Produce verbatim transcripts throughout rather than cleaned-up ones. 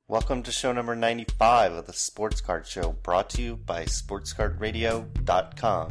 Welcome to show number ninety-five of the Sports Card Show, brought to you by sports card radio dot com.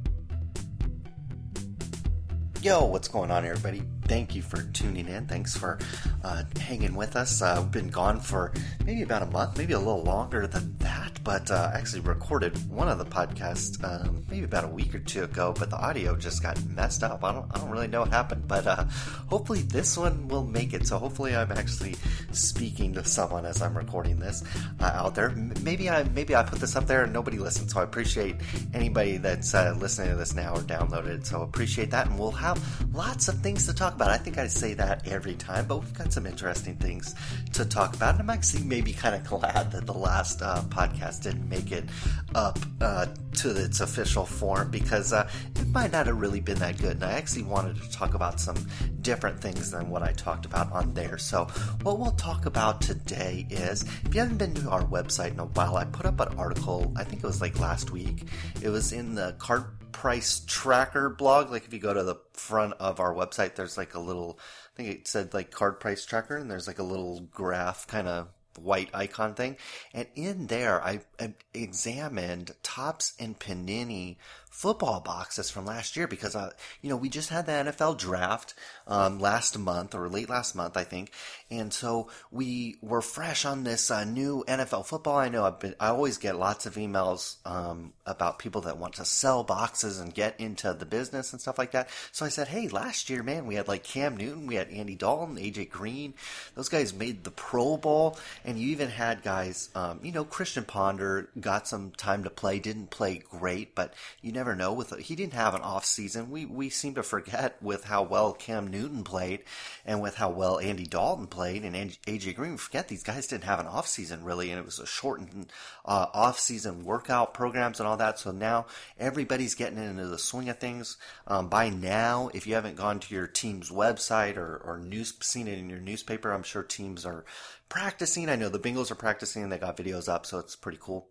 Yo, what's going on, everybody? Thank you for tuning in. Thanks for uh, hanging with us. Uh, we've been gone for maybe about a month, maybe a little longer than that, but uh, actually recorded one of the podcasts um, maybe about a week or two ago, but the audio just got messed up. I don't, I don't really know what happened, but uh, hopefully this one will make it. So hopefully I'm actually speaking to someone as I'm recording this uh, out there. Maybe I maybe I put this up there and nobody listened, so I appreciate anybody that's uh, listening to this now or downloaded it. So appreciate that, and we'll have lots of things to talk about. I think I say that every time, but we've got some interesting things to talk about. And I'm actually maybe kind of glad that the last uh, podcast didn't make it up uh, to its official form, because uh, it might not have really been that good. And I actually wanted to talk about some different things than what I talked about on there. So what we'll talk about today is, if you haven't been to our website in a while, I put up an article, I think it was like last week. It was in the Card Price Tracker blog. Like if you go to the front of our website, there's like a little, I think it said like Card Price Tracker, and there's like a little graph kind of white icon thing. And in there, I, I examined Topps and Panini football boxes from last year, because, uh, you know, we just had the N F L draft um, last month, or late last month, I think. And so we were fresh on this uh, new N F L football. I know I've been, I always get lots of emails um, about people that want to sell boxes and get into the business and stuff like that. So I said, hey, last year, man, we had like Cam Newton, we had Andy Dalton, A J Green. Those guys made the Pro Bowl. And you even had guys, um, you know, Christian Ponder got some time to play, didn't play great, but you never know. With he didn't have an off season. We we seem to forget with how well Cam Newton played and with how well Andy Dalton played and A J Green. We forget these guys didn't have an off season really, and it was a shortened uh, off season workout programs and all that. So now everybody's getting into the swing of things. Um, by now, if you haven't gone to your team's website or or news seen it in your newspaper, I'm sure teams are practicing. I know the Bengals are practicing and they got videos up, so it's pretty cool.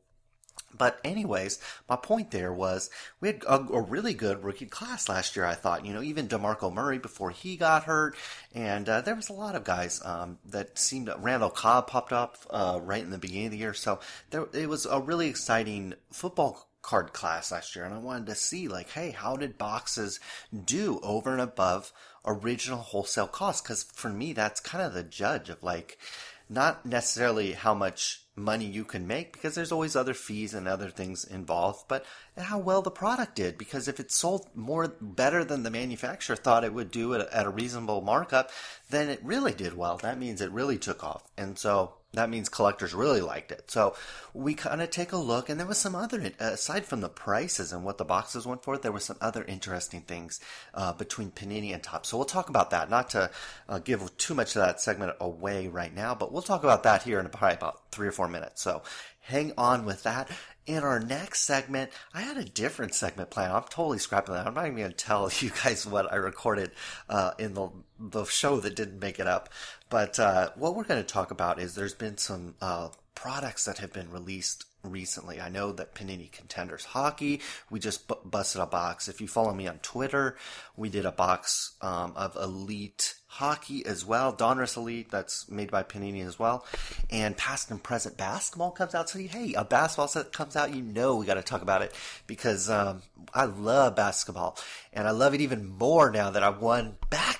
But anyways, my point there was we had a, a really good rookie class last year, I thought. You know, even DeMarco Murray before he got hurt. And uh, there was a lot of guys um, that seemed to, Randall Cobb popped up uh, right in the beginning of the year. So there, it was a really exciting football card class last year. And I wanted to see, like, hey, how did boxes do over and above original wholesale costs? Because for me, that's kind of the judge of, like, not necessarily how much money you can make, because there's always other fees and other things involved, but how well the product did. Because if it sold more better than the manufacturer thought it would do at a reasonable markup, then it really did well. That means it really took off. And so that means collectors really liked it. So we kind of take a look, and there was some other, aside from the prices and what the boxes went for, there were some other interesting things uh, between Panini and Topps. So we'll talk about that, not to uh, give too much of that segment away right now, but we'll talk about that here in probably about three or four minutes. So hang on with that. In our next segment, I had a different segment planned. I'm totally scrapping that. I'm not even going to tell you guys what I recorded uh, in the the show that didn't make it up. But uh, what we're going to talk about is there's been some uh, products that have been released recently. I know that Panini Contenders Hockey, we just bu- busted a box. If you follow me on Twitter, we did a box um, of Elite Hockey as well. Donruss Elite, that's made by Panini as well. And past and present basketball comes out. So, hey, a basketball set comes out, you know we got to talk about it, because um, I love basketball. And I love it even more now that I won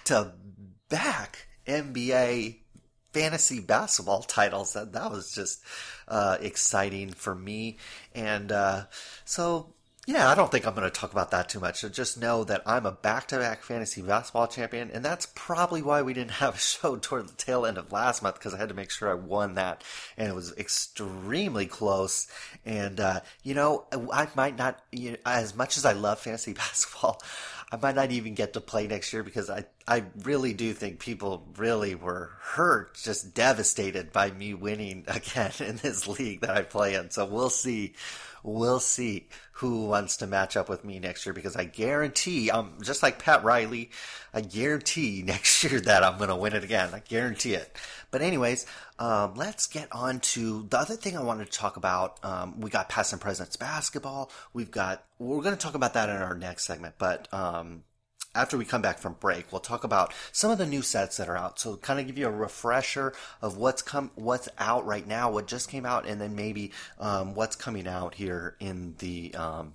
back-to-back N B A fantasy basketball titles. That, that was just uh, exciting for me. And uh, so... yeah, I don't think I'm going to talk about that too much. So just know that I'm a back-to-back fantasy basketball champion, and that's probably why we didn't have a show toward the tail end of last month, because I had to make sure I won that, and it was extremely close. And, uh, you know, I might not, you know, as much as I love fantasy basketball, I might not even get to play next year, because I, I really do think people really were hurt, just devastated by me winning again in this league that I play in. So we'll see. We'll see who wants to match up with me next year, because I guarantee, um, just like Pat Riley, I guarantee next year that I'm going to win it again. I guarantee it. But anyways, um, let's get on to the other thing I wanted to talk about. Um, we got past and present basketball. We've got, we're going to talk about that in our next segment, but, um, after we come back from break, we'll talk about some of the new sets that are out. So kind of give you a refresher of what's come, what's out right now, what just came out, and then maybe um, what's coming out here in the um,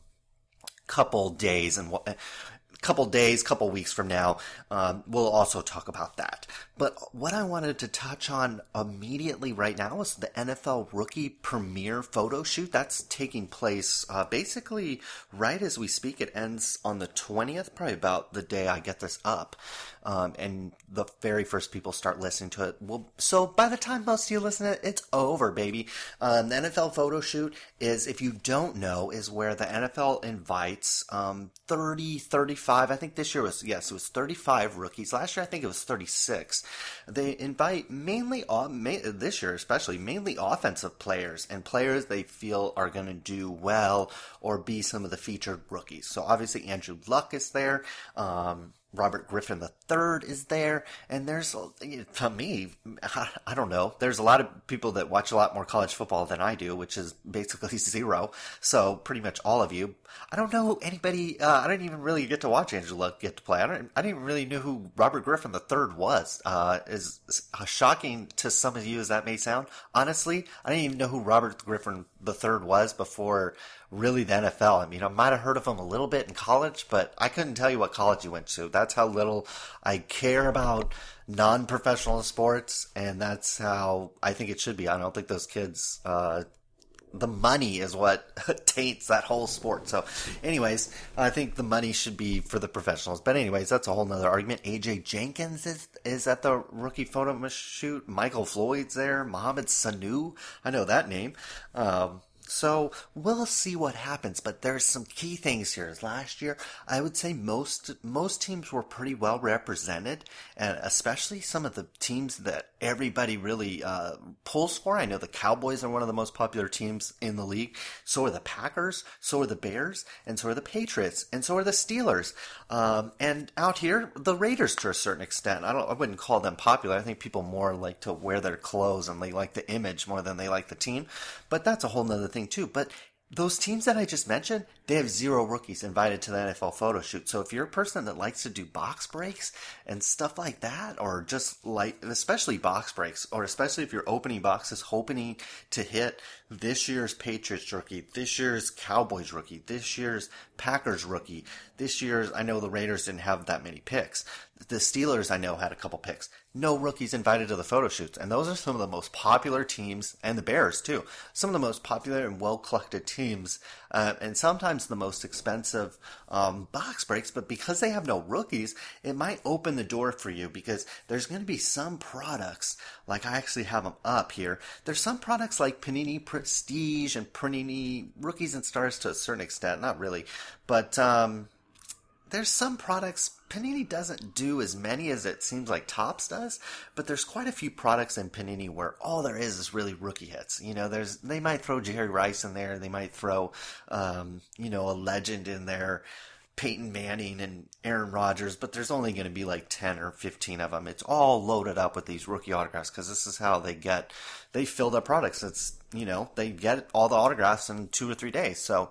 couple days and what. couple days, couple weeks from now, um, we'll also talk about that. But what I wanted to touch on immediately right now is the N F L Rookie Premiere photo shoot. That's taking place uh, basically right as we speak. It ends on the twentieth, probably about the day I get this up. Um, and the very first people start listening to it. Well, so by the time most of you listen to it, it's over, baby. Um, the N F L photo shoot is, if you don't know, is where the N F L invites um, thirty, thirty-five. I think this year was, yes, it was thirty-five rookies. Last year, I think it was thirty-six. They invite mainly, this year especially, mainly offensive players and players they feel are going to do well or be some of the featured rookies. So obviously Andrew Luck is there. Um, Robert Griffin the third is there, and there's, to me, I don't know, there's a lot of people that watch a lot more college football than I do, which is basically zero, so pretty much all of you. I don't know anybody, uh, I didn't even really get to watch Andrew Luck get to play. I don't, I didn't even really know who Robert Griffin the third was. Uh, as shocking to some of you as that may sound, honestly, I didn't even know who Robert Griffin the third was before really the N F L. I mean, I might have heard of him a little bit in college, but I couldn't tell you what college he went to. That's how little I care about non-professional sports, and that's how I think it should be. I don't think those kids, uh, the money is what taints that whole sport. So anyways, I think the money should be for the professionals. But anyways, that's a whole nother argument. A J Jenkins is, is at the rookie photo shoot. Michael Floyd's there. Mohamed Sanu. I know that name. Um, So we'll see what happens, but there's some key things here. Last year, I would say most most teams were pretty well represented, and especially some of the teams that everybody really uh, pulls for. I know the Cowboys are one of the most popular teams in the league. So are the Packers, so are the Bears, and so are the Patriots, and so are the Steelers. Um, and out here, the Raiders to a certain extent. I don't. I wouldn't call them popular. I think people more like to wear their clothes and they like the image more than they like the team. But that's a whole nother thing too. But those teams that I just mentioned, they have zero rookies invited to the N F L photo shoot. So if you're a person that likes to do box breaks and stuff like that, or just like, especially box breaks, or especially if you're opening boxes hoping to hit this year's Patriots rookie, this year's Cowboys rookie, this year's Packers rookie, this year's, I know the Raiders didn't have that many picks. The Steelers, I know, had a couple picks. No rookies invited to the photo shoots. And those are some of the most popular teams, and the Bears, too. Some of the most popular and well-collected teams, uh, and sometimes the most expensive um, box breaks. But because they have no rookies, it might open the door for you, because there's going to be some products, like I actually have them up here. There's some products like Panini Prestige and Panini Rookies and Stars to a certain extent. Not really. But um, there's some products Panini doesn't do as many as it seems like Topps does, but there's quite a few products in Panini where all there is is really rookie hits. You know, there's they might throw Jerry Rice in there, they might throw, um, you know, a legend in there, Peyton Manning and Aaron Rodgers, but there's only going to be like ten or fifteen of them. It's all loaded up with these rookie autographs because this is how they get, they fill their products. It's, you know, they get all the autographs in two or three days. So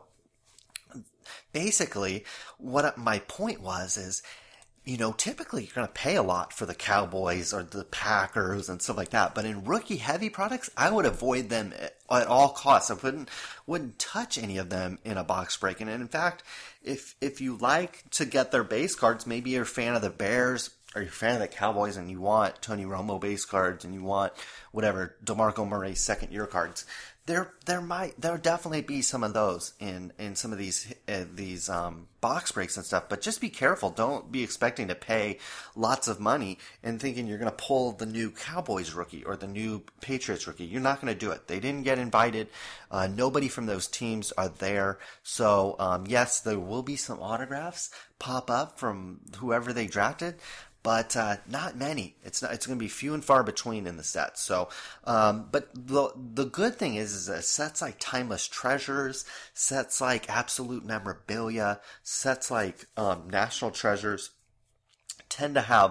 basically, what my point was is, you know, typically you're going to pay a lot for the Cowboys or the Packers and stuff like that. But in rookie-heavy products, I would avoid them at, at all costs. I wouldn't wouldn't touch any of them in a box break. And in fact, if if you like to get their base cards, maybe you're a fan of the Bears or you're a fan of the Cowboys and you want Tony Romo base cards and you want whatever, DeMarco Murray second-year cards, There, there might, there'll definitely be some of those in, in some of these, uh, these, um, box breaks and stuff, but just be careful. Don't be expecting to pay lots of money and thinking you're going to pull the new Cowboys rookie or the new Patriots rookie. You're not going to do it. They didn't get invited. Uh, nobody from those teams are there. So, um, yes, there will be some autographs pop up from whoever they drafted, but uh, not many. It's not. It's going to be few and far between in the sets. So, um, but the the good thing is, is that sets like Timeless Treasures, sets like Absolute Memorabilia, sets like um, National Treasures tend to have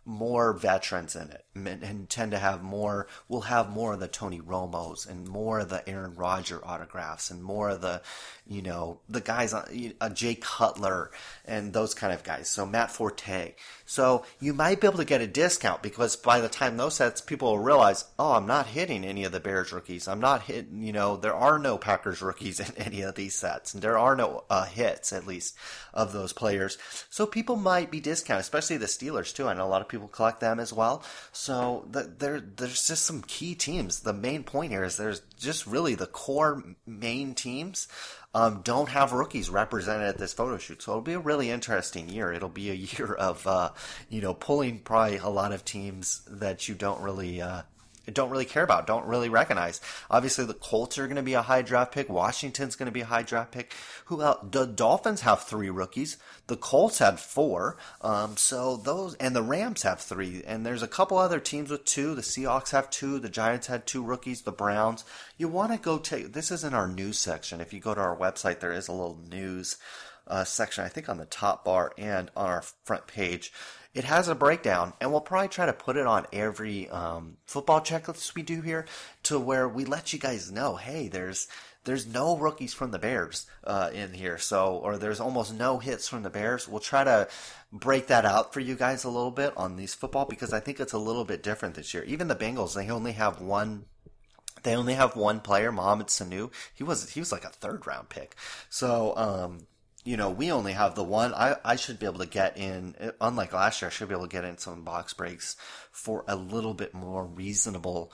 more veterans in it and, and tend to have more, we'll have more of the Tony Romos and more of the Aaron Rodgers autographs and more of the, you know, the guys, uh, Jay Cutler and those kind of guys. So Matt Forte. So you might be able to get a discount because by the time those sets, people will realize, oh, I'm not hitting any of the Bears rookies. I'm not hitting, you know, there are no Packers rookies in any of these sets. And there are no uh, hits, at least, of those players. So people might be discounted, especially the Steelers, too. I know a lot of people collect them as well. So the, there, there's just some key teams. The main point here is there's just really the core main teams um, don't have rookies represented at this photo shoot. So it'll be a really interesting year. It'll be a year of, uh, you know, pulling probably a lot of teams that you don't really uh, don't really care about, don't really recognize. Obviously, the Colts are going to be a high draft pick. Washington's going to be a high draft pick. Who else? The Dolphins have three rookies. The Colts had four. Um, so those, and the Rams have three. And there's a couple other teams with two. The Seahawks have two. The Giants had two rookies. The Browns. You want to go take, this is in our news section. If you go to our website, there is a little news uh, section, I think on the top bar and on our front page. It has a breakdown, and we'll probably try to put it on every um, football checklist we do here to where we let you guys know, hey, there's there's no rookies from the Bears uh, in here, so or there's almost no hits from the Bears. We'll try to break that out for you guys a little bit on these football because I think it's a little bit different this year. Even the Bengals, they only have one. They only have one player, Mohamed Sanu. He was he was like a third round pick, so. Um, You know, we only have the one. I, I should be able to get in, unlike last year, I should be able to get in some box breaks for a little bit more reasonable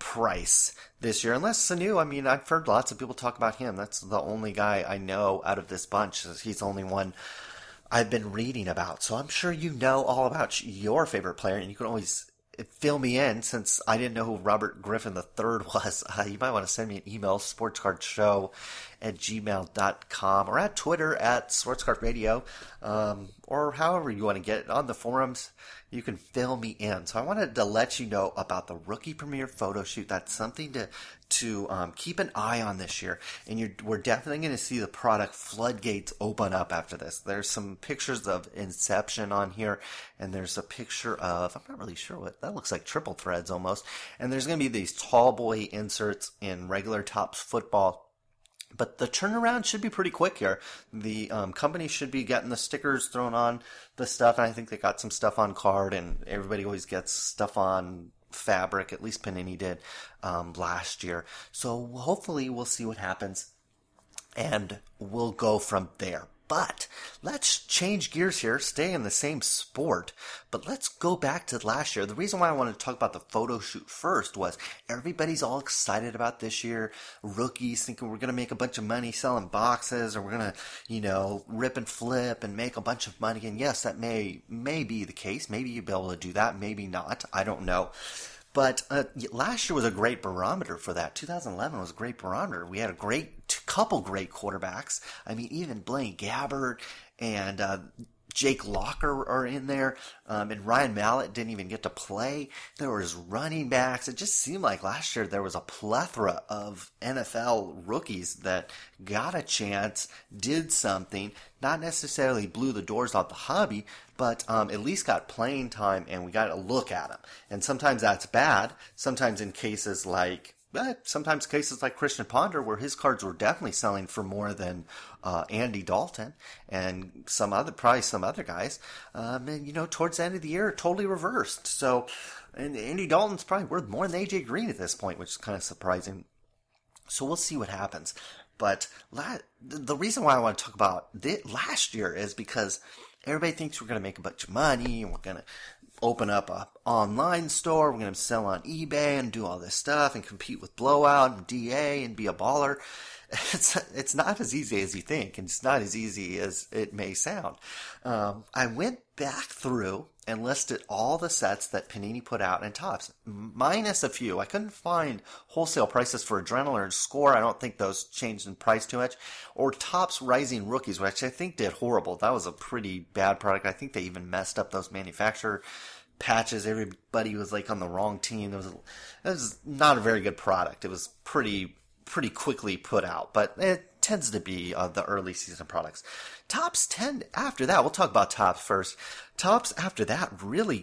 price this year. Unless Sanu, I mean, I've heard lots of people talk about him. That's the only guy I know out of this bunch. He's the only one I've been reading about. So I'm sure you know all about your favorite player, and you can always fill me in since I didn't know who Robert Griffin the third was. Uh, you might want to send me an email, sportscardshow at gmail dot com or at Twitter at sportscardradio, um, or however you want to get it on the forums. You can fill me in. So I wanted to let you know about the Rookie Premiere photo shoot. That's something to to um, keep an eye on this year. And you're, we're definitely going to see the product floodgates open up after this. There's some pictures of Inception on here, and there's a picture of, I'm not really sure what, that looks like triple threads almost. And there's going to be these tall boy inserts in regular Topps football. But the turnaround should be pretty quick here. The um, company should be getting the stickers thrown on the stuff, and I think they got some stuff on card, and everybody always gets stuff on fabric. At least Panini did um, last year. So hopefully we'll see what happens, and we'll go from there. But let's change gears here, stay in the same sport, but let's go back to last year. The reason why I wanted to talk about the photo shoot first was everybody's all excited about this year. Rookies thinking we're going to make a bunch of money selling boxes, or we're going to, you know, rip and flip and make a bunch of money. And yes, that may, may be the case. Maybe you'll be able to do that. Maybe not. I don't know. But uh, last year was a great barometer for that. two thousand eleven was a great barometer. We had a great couple great quarterbacks. I mean, even Blaine Gabbert and uh, Jake Locker are in there, um, and Ryan Mallett didn't even get to play. There was running backs. It just seemed like last year there was a plethora of N F L rookies that got a chance, did something, not necessarily blew the doors off the hobby, but um, at least got playing time, and we got to look at them. And sometimes that's bad. Sometimes in cases like But sometimes cases like Christian Ponder, where his cards were definitely selling for more than uh, Andy Dalton and some other, probably some other guys. Um, and, you know, towards the end of the year, it totally reversed. So, and Andy Dalton's probably worth more than A J Green at this point, which is kind of surprising. So we'll see what happens. But la- the reason why I want to talk about this last year is because everybody thinks we're going to make a bunch of money, and we're going to open up a online store, we're going to sell on eBay and do all this stuff and compete with Blowout and D A and be a baller. It's it's not as easy as you think, and it's not as easy as it may sound. Um, I went back through and listed all the sets that Panini put out in Topps, minus a few. I couldn't find wholesale prices for Adrenaline or Score. I don't think those changed in price too much. Or Topps Rising Rookies, which I think did horrible. That was a pretty bad product. I think they even messed up those manufacturer patches. Everybody was like on the wrong team. It was, it was not a very good product. It was pretty pretty quickly put out, but it tends to be uh, the early season products. Topps tend, after that, we'll talk about Topps first. Topps after that really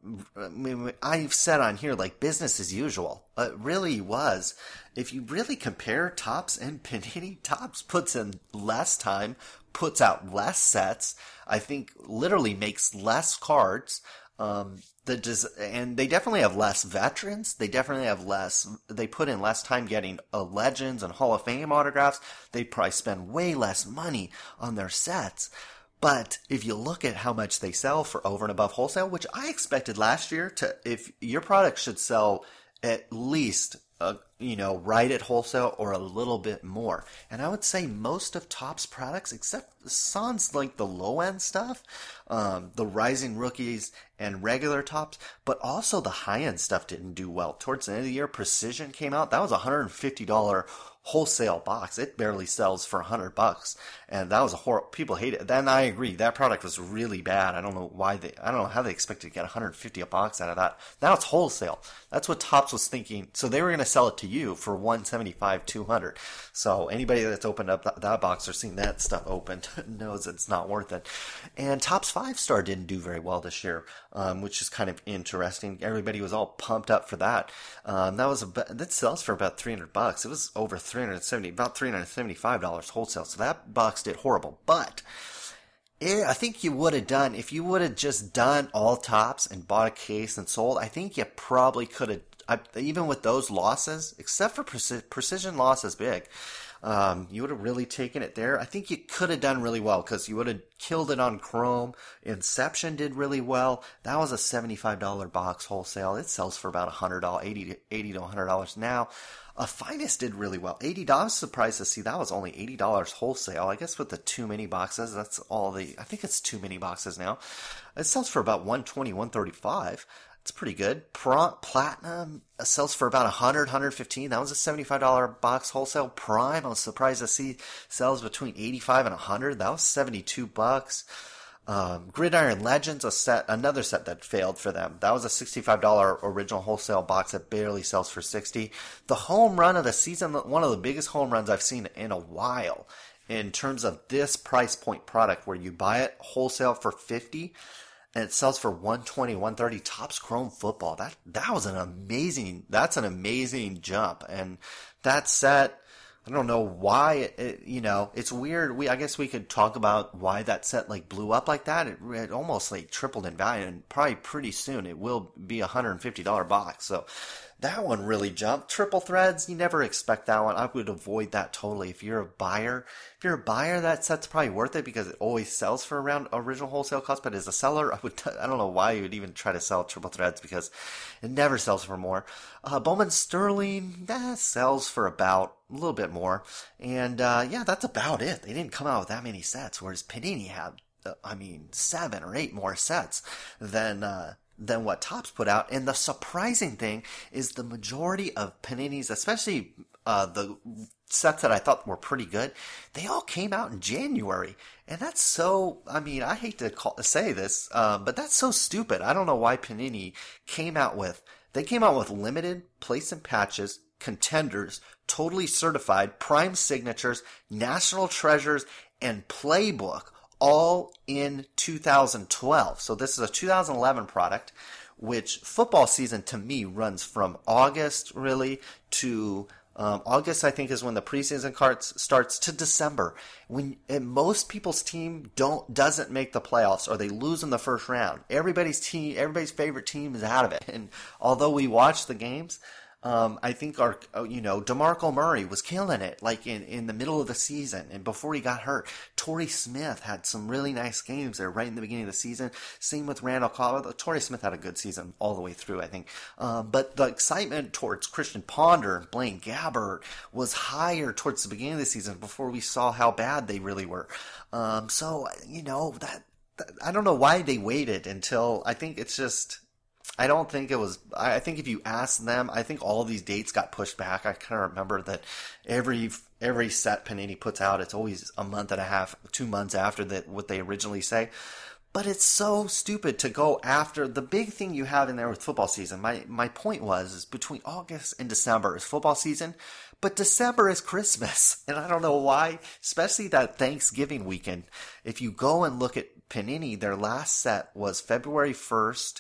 I mean, I've said on here, like, business as usual. It really was. If you really compare Topps and Panini, Topps puts in less time, puts out less sets, I think literally makes less cards. Um, the des- and they definitely have less veterans. They definitely have less, they put in less time getting uh, legends and Hall of Fame autographs. They probably spend way less money on their sets. But if you look at how much they sell for over and above wholesale, which I expected last year to, if your product should sell at least, uh, you know, right at wholesale or a little bit more. And I would say most of Topps products, except sans like the low end stuff, um, the Rising Rookies and regular Topps, but also the high end stuff didn't do well. Towards the end of the year, Precision came out. That was a one hundred fifty dollars wholesale box. It barely sells for a hundred bucks. And that was a horrible, people hate it. Then I agree. That product was really bad. I don't know why they, I don't know how they expected to get one hundred fifty a box out of that. Now it's wholesale. That's what Topps was thinking. So they were going to sell it to you for one seventy-five, two hundred. So anybody that's opened up that, that box or seen that stuff opened knows it's not worth it. And Topps five star didn't do very well this year, um, which is kind of interesting. Everybody was all pumped up for that. Um, that was a, that sells for about three hundred bucks. It was over three hundred seventy, about three hundred seventy-five dollars wholesale. So that box did horrible. But it, I think you would have done, if you would have just done all Topps and bought a case and sold, I think you probably could have, I, even with those losses, except for Preci- Precision loss is big, um, you would have really taken it there. I think you could have done really well because you would have killed it on Chrome. Inception did really well. That was a seventy-five dollars box wholesale. It sells for about one hundred dollars, eighty to, eighty to one hundred dollars now. Uh, Finest did really well. eighty dollars. I was surprised to see that was only eighty dollars wholesale. I guess with the two mini boxes, that's all the, I think it's two mini boxes now. It sells for about one twenty, one thirty-five. It's pretty good. Pro- Platinum sells for about one hundred, one hundred fifteen. That was a seventy-five dollars box wholesale. Prime, I was surprised to see, sells between eighty-five and one hundred. That was seventy-two bucks. Um, Gridiron Legends, a set, another set that failed for them. That was a sixty-five dollars original wholesale box that barely sells for sixty. The home run of the season, one of the biggest home runs I've seen in a while in terms of this price point product where you buy it wholesale for fifty and it sells for one twenty, one thirty. Topps Chrome Football. That, that was an amazing, that's an amazing jump. And that set, I don't know why it, it, you know, it's weird. We, I guess we could talk about why that set like blew up like that. It, it almost like tripled in value, and probably pretty soon it will be a one hundred fifty dollars box. So that one really jumped. Triple threads, you never expect that one. I would avoid that totally. If you're a buyer, if you're a buyer, that set's probably worth it because it always sells for around original wholesale cost. But as a seller, I would, t- I don't know why you would even try to sell triple threads because it never sells for more. Uh, Bowman Sterling, that sells for about a little bit more. And, uh, yeah, that's about it. They didn't come out with that many sets, whereas Panini had, uh, I mean, seven or eight more sets than, uh, than what Topps put out. And the surprising thing is the majority of Panini's, especially uh, the sets that I thought were pretty good, they all came out in January. And that's so, I mean, I hate to call, say this, um, but that's so stupid. I don't know why Panini came out with, they came out with limited place and patches, contenders, totally certified, prime signatures, national treasures, and playbook all in two thousand twelve. So this is a two thousand eleven product, which football season to me runs from August really to um, August, I think, is when the preseason cards starts, to December. When and most people's team don't doesn't make the playoffs or they lose in the first round. Everybody's team, everybody's favorite team is out of it. And although we watch the games, Um, I think our, you know, DeMarco Murray was killing it, like in, in the middle of the season and before he got hurt. Torrey Smith had some really nice games there right in the beginning of the season. Same with Randall Cobb. Torrey Smith had a good season all the way through, I think. Um, but the excitement towards Christian Ponder and Blaine Gabbert was higher towards the beginning of the season before we saw how bad they really were. Um, so, you know, that, that, I don't know why they waited until, I think it's just, I don't think it was, I think if you ask them, I think all these dates got pushed back. I kind of remember that every, every set Panini puts out, it's always a month and a half, two months after that, what they originally say. But it's so stupid to go after the big thing you have in there with football season. My, my point was, is between August and December is football season, but December is Christmas. And I don't know why, especially that Thanksgiving weekend. If you go and look at Panini, their last set was February first,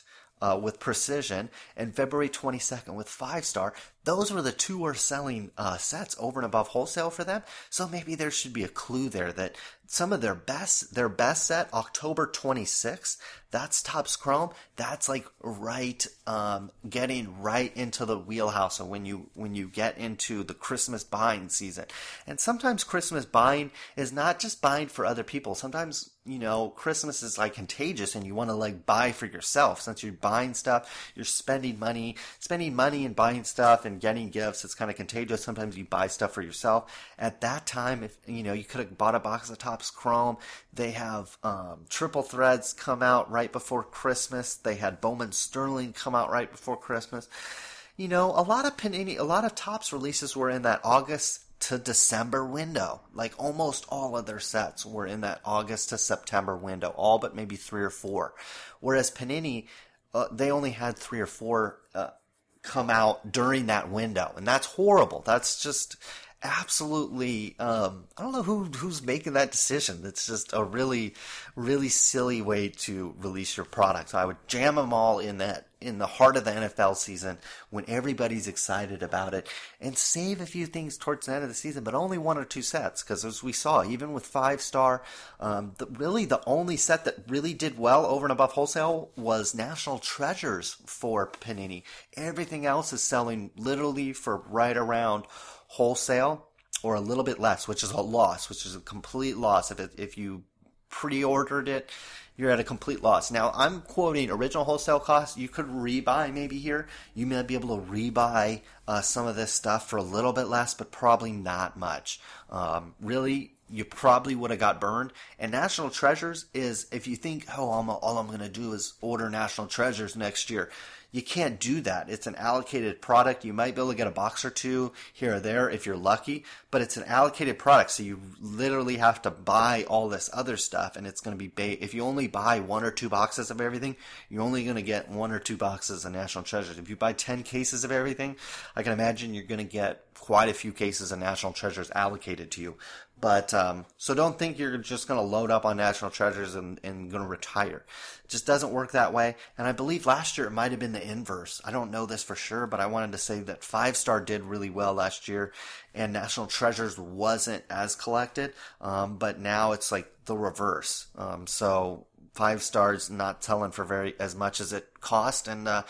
uh, with Precision, and February twenty-second with Five Star. Those were the two worst selling uh, sets over and above wholesale for them. So maybe there should be a clue there that some of their best, their best set, October twenty-sixth, that's Topps Chrome. That's like right, um, getting right into the wheelhouse of when you, when you get into the Christmas buying season. And sometimes Christmas buying is not just buying for other people. Sometimes, you know, Christmas is like contagious and you want to like buy for yourself. Since you're buying stuff, you're spending money, spending money and buying stuff and getting gifts. It's kind of contagious. Sometimes you buy stuff for yourself. At that time, if, you know, you could have bought a box of Topps Chrome. They have, um, Triple Threads come out right before Christmas. They had Bowman Sterling come out right before Christmas. You know, a lot of Panini, a lot of Topps releases were in that August to December window. Like almost all of their sets were in that August to September window, all but maybe three or four. Whereas Panini, uh, they only had three or four uh, come out during that window, and that's horrible. That's just absolutely, um, I don't know who who's making that decision. It's just a really, really silly way to release your product. I would jam them all in that in the heart of the N F L season when everybody's excited about it, and save a few things towards the end of the season, but only one or two sets. Because as we saw, even with Five Star, um, the, really the only set that really did well over and above wholesale was National Treasures for Panini. Everything else is selling literally for right around wholesale or a little bit less, which is a loss, which is a complete loss. If it, if you pre-ordered it, you're at a complete loss. Now, I'm quoting original wholesale costs. You could rebuy maybe here. You may be able to rebuy uh, some of this stuff for a little bit less, but probably not much. Um, really, you probably would have got burned. And National Treasures is, if you think, oh, I'm, all I'm going to do is order National Treasures next year, you can't do that. It's an allocated product. You might be able to get a box or two here or there if you're lucky, but it's an allocated product. So you literally have to buy all this other stuff, and it's going to be ba- if you only buy one or two boxes of everything, you're only going to get one or two boxes of National Treasures. If you buy ten cases of everything, I can imagine you're going to get quite a few cases of National Treasures allocated to you. But, um, so don't think you're just going to load up on National Treasures and, and going to retire. It just doesn't work that way. And I believe last year it might have been the inverse. I don't know this for sure, but I wanted to say that Five Star did really well last year and National Treasures wasn't as collected. Um, but now it's like the reverse. Um, so Five Star's not selling for very, as much as it cost. And, uh,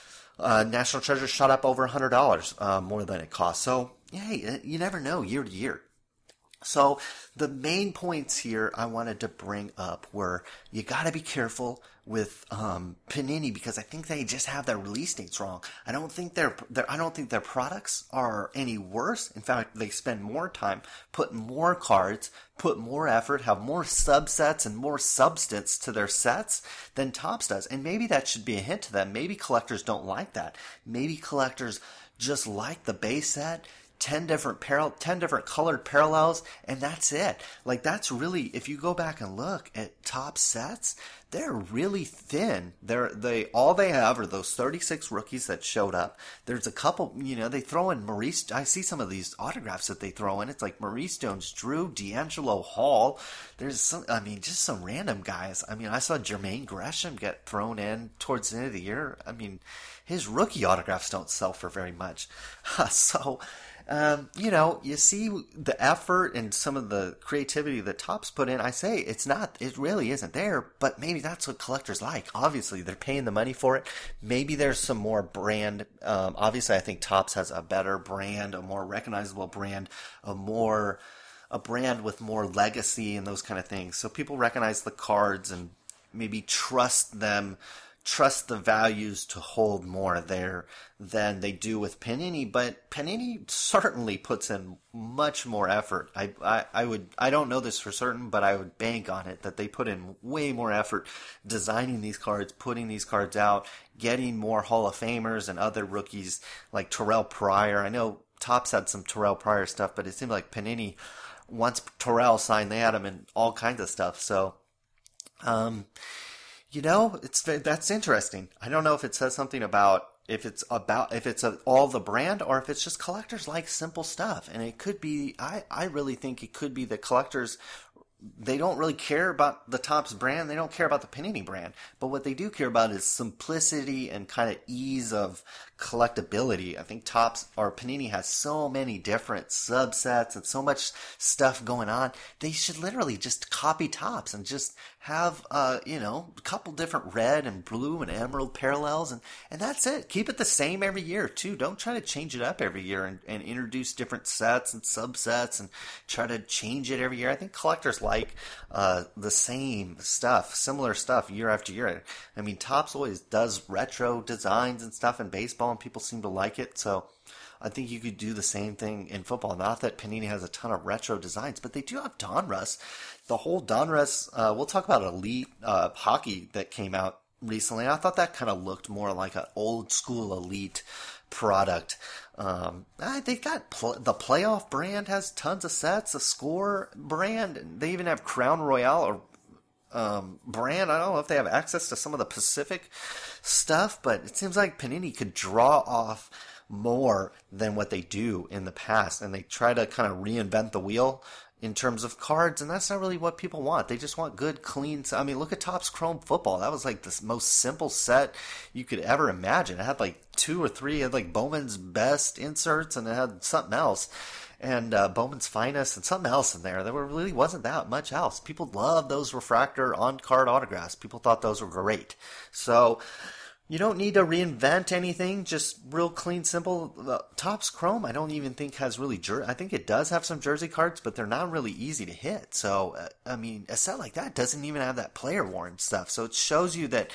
uh, National Treasures shot up over a hundred dollars, uh, more than it cost. So, hey, you never know year to year. So the main points here I wanted to bring up were you got to be careful with um, Panini because I think they just have their release dates wrong. I don't think their, their I don't think their products are any worse. In fact, they spend more time, put more cards, put more effort, have more subsets and more substance to their sets than Topps does. And maybe that should be a hint to them. Maybe collectors don't like that. Maybe collectors just like the base set. ten different paral- ten different colored parallels, and that's it. Like, that's really, if you go back and look at top sets, they're really thin. They're, they, all they have are those thirty-six rookies that showed up. There's a couple, you know, they throw in Maurice, I see some of these autographs that they throw in. It's like Maurice Jones-Drew, D'Angelo Hall. There's some, I mean, just some random guys. I mean, I saw Jermaine Gresham get thrown in towards the end of the year. I mean, his rookie autographs don't sell for very much. so, Um, you know, you see the effort and some of the creativity that Topps put in. I say it's not, it really isn't there, but maybe that's what collectors like. Obviously, they're paying the money for it. Maybe there's some more brand. Um, obviously, I think Topps has a better brand, a more recognizable brand, a more, a brand with more legacy and those kind of things. So people recognize the cards and maybe trust them. Trust the values to hold more there than they do with Panini, but Panini certainly puts in much more effort. I, I, I would, I don't know this for certain, but I would bank on it that they put in way more effort designing these cards, putting these cards out, getting more Hall of Famers and other rookies like Terrell Pryor. I know Topps had some Terrell Pryor stuff, but it seemed like Panini, once Terrell signed, they had him in all kinds of stuff. So, um, You know, it's that's interesting. I don't know if it says something about if it's about if it's a, all the brand or if it's just collectors like simple stuff. And it could be. I I really think it could be that collectors they don't really care about the Topps brand. They don't care about the Panini brand. But what they do care about is simplicity and kind of ease of collectability. I think Topps or Panini has so many different subsets and so much stuff going on. They should literally just copy Topps and just have, uh, you know, a couple different red and blue and emerald parallels, and, and that's it. Keep it the same every year, too. Don't try to change it up every year and, and introduce different sets and subsets and try to change it every year. I think collectors like uh, the same stuff, similar stuff year after year. I mean, Topps always does retro designs and stuff in baseball, and people seem to like it, so I think you could do the same thing in football. Not that Panini has a ton of retro designs, but they do have Donruss. The whole Donruss, uh, we'll talk about Elite uh, Hockey that came out recently. I thought that kind of looked more like an old school Elite product. Um, they got pl- the Playoff brand has tons of sets. The Score brand, they even have Crown Royale or Um, brand. I don't know if they have access to some of the Pacific stuff, but it seems like Panini could draw off more than what they do in the past, and they try to kind of reinvent the wheel in terms of cards, and that's not really what people want. They just want good, clean. I mean, look at Topps Chrome Football. That was like the most simple set you could ever imagine. It had like two or three, it had like Bowman's Best inserts, and it had something else. And uh, Bowman's Finest and something else in there. There really wasn't that much else. People loved those refractor on-card autographs. People thought those were great. So you don't need to reinvent anything. Just real clean, simple. The Topps Chrome, I don't even think has really jer- I think it does have some jersey cards, but they're not really easy to hit. So, uh, I mean, a set like that doesn't even have that player worn stuff. So it shows you that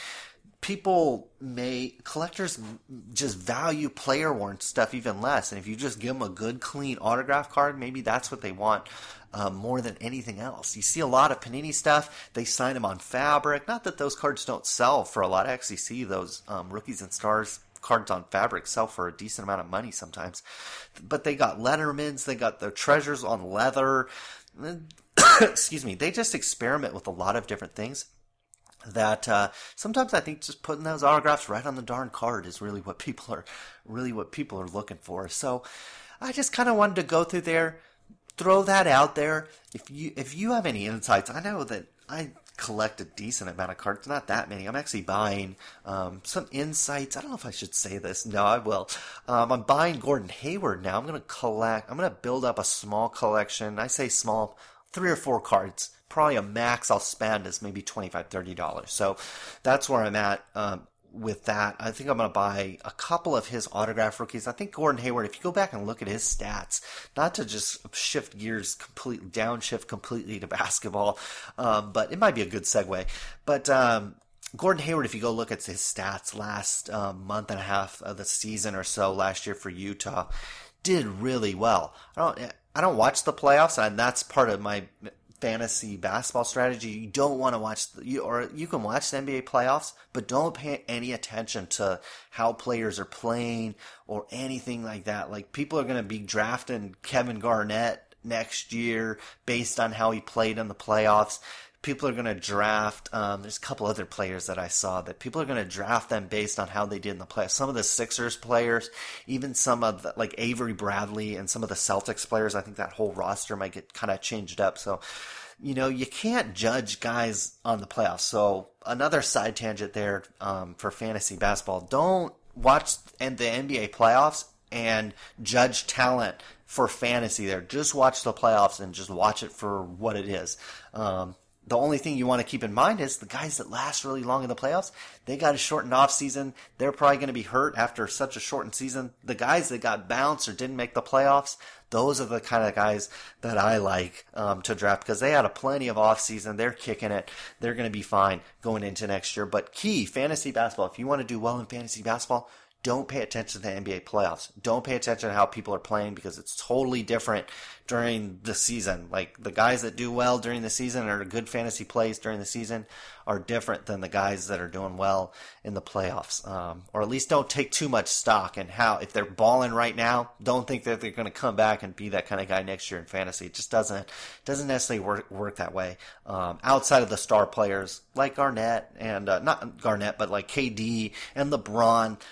people may, collectors just value player worn stuff even less. And if you just give them a good, clean autograph card, maybe that's what they want um, more than anything else. You see a lot of Panini stuff. They sign them on fabric. Not that those cards don't sell for a lot. I actually see those um, Rookies and Stars cards on fabric sell for a decent amount of money sometimes. But they got Lettermans. They got their treasures on leather. Excuse me. They just experiment with a lot of different things. That uh, sometimes I think just putting those autographs right on the darn card is really what people are really what people are looking for. So I just kind of wanted to go through there, throw that out there. If you if you have any insights, I know that I collect a decent amount of cards, not that many. I'm actually buying um, some insights. I don't know if I should say this. No, I will. Um, I'm buying Gordon Hayward now. I'm going to collect. I'm going to build up a small collection. I say small, three or four cards. Probably a max I'll spend is maybe twenty-five dollars, thirty dollars. So that's where I'm at um, with that. I think I'm going to buy a couple of his autograph rookies. I think Gordon Hayward, if you go back and look at his stats, not to just shift gears completely, downshift completely to basketball, um, but it might be a good segue. But um, Gordon Hayward, if you go look at his stats last um, month and a half of the season or so last year for Utah, did really well. I don't, I don't watch the playoffs, and that's part of my fantasy basketball strategy. You don't want to watch the, you or you can watch the N B A playoffs, but don't pay any attention to how players are playing or anything like that. Like, people are going to be drafting Kevin Garnett next year based on how he played in the playoffs. People are going to draft, um, there's a couple other players that I saw that people are going to draft them based on how they did in the playoffs. Some of the Sixers players, even some of the, like Avery Bradley and some of the Celtics players, I think that whole roster might get kind of changed up. So, you know, you can't judge guys on the playoffs. So another side tangent there um, for fantasy basketball. Don't watch the N B A playoffs and judge talent for fantasy there. Just watch the playoffs and just watch it for what it is. Um, The only thing you want to keep in mind is the guys that last really long in the playoffs, they got a shortened off season. They're probably going to be hurt after such a shortened season. The guys that got bounced or didn't make the playoffs, those are the kind of guys that I like um, to draft because they had a plenty of off season. They're kicking it. They're going to be fine going into next year. But key, fantasy basketball, if you want to do well in fantasy basketball, don't pay attention to the N B A playoffs. Don't pay attention to how people are playing because it's totally different during the season. Like, the guys that do well during the season or good fantasy plays during the season are different than the guys that are doing well in the playoffs. Um, or at least don't take too much stock in how, if they're balling right now, don't think that they're going to come back and be that kind of guy next year in fantasy. It just doesn't, doesn't necessarily work, work that way. Um, outside of the star players like Garnett and, uh, not Garnett, but like K D and LeBron, um,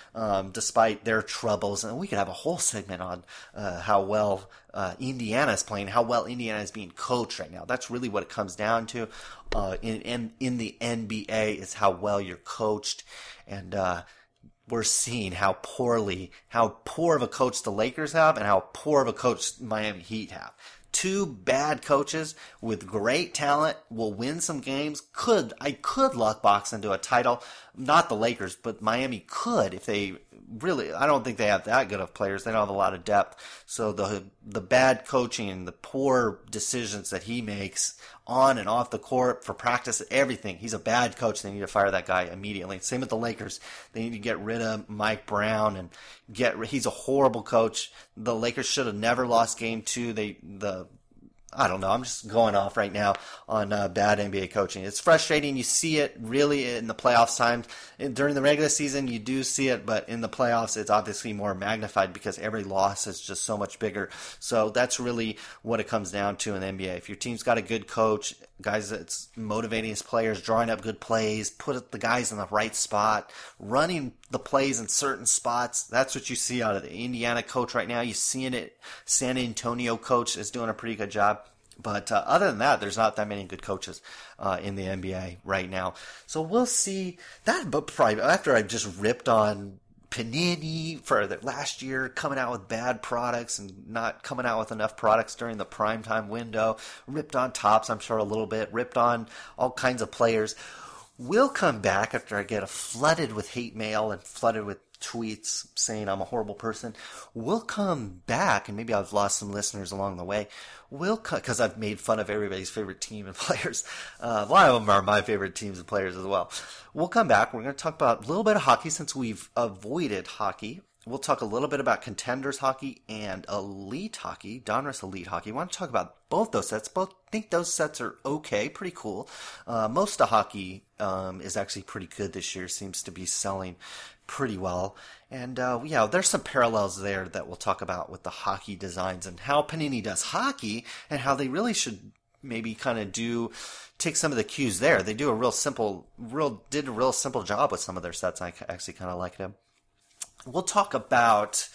um, despite their troubles. And we could have a whole segment on uh, how well uh, Indiana is playing, how well Indiana is being coached right now. That's really what it comes down to uh, in, in in the N B A, is how well you're coached. And uh, we're seeing how poorly, how poor of a coach the Lakers have and how poor of a coach Miami Heat have. Two bad coaches with great talent will win some games. Could I could luck box into a title. Not the Lakers, but Miami could if they really. I don't think they have that good of players. They don't have a lot of depth. So the the bad coaching, the poor decisions that he makes on and off the court for practice, everything. He's a bad coach. They need to fire that guy immediately. Same with the Lakers. They need to get rid of Mike Brown and get. He's a horrible coach. The Lakers should have never lost game two. They the. I don't know. I'm just going off right now on uh, bad N B A coaching. It's frustrating. You see it really in the playoffs times. During the regular season, you do see it, but in the playoffs, it's obviously more magnified because every loss is just so much bigger. So that's really what it comes down to in the N B A. If your team's got a good coach, guys that's motivating his players, drawing up good plays, put the guys in the right spot, running the plays in certain spots, that's what you see out of the Indiana coach right now. You're seeing it. San Antonio coach is doing a pretty good job. But uh, other than that, there's not that many good coaches uh, in the N B A right now. So we'll see that. But probably after I just ripped on Panini for the last year, coming out with bad products and not coming out with enough products during the primetime window, ripped on Topps, I'm sure a little bit, ripped on all kinds of players. We'll come back after I get flooded with hate mail and flooded with tweets saying I'm a horrible person. We'll come back, and maybe I've lost some listeners along the way. We'll because I've made fun of everybody's favorite team and players. Uh, a lot of them are my favorite teams and players as well. We'll come back. We're going to talk about a little bit of hockey since we've avoided hockey. We'll talk a little bit about Contenders hockey and Elite hockey, Donruss Elite hockey. We want to talk about both those sets. Both think those sets are okay, pretty cool. Uh, most of hockey um, is actually pretty good this year. Seems to be selling pretty well. And uh, yeah, there's some parallels there that we'll talk about with the hockey designs and how Panini does hockey and how they really should maybe kind of do take some of the cues there. They do a real simple, real did a real simple job with some of their sets. I actually kind of like them. We'll talk about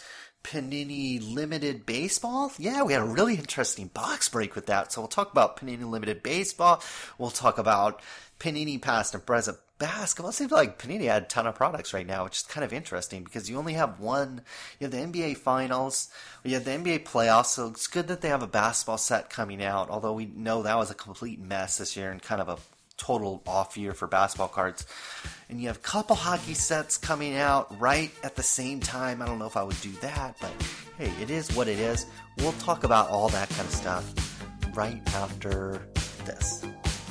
Panini Limited Baseball. Yeah, we had a really interesting box break with that. So we'll talk about Panini Limited Baseball. We'll talk about Panini Past and Present Basketball. It seems like Panini had a ton of products right now, which is kind of interesting because you only have one. You have the N B A Finals, you have the N B A Playoffs, so it's good that they have a basketball set coming out, although we know that was a complete mess this year and kind of a total off year for basketball cards. And you have a couple hockey sets coming out right at the same time. I don't know if I would do that, but hey, it is what it is. We'll talk about all that kind of stuff right after this.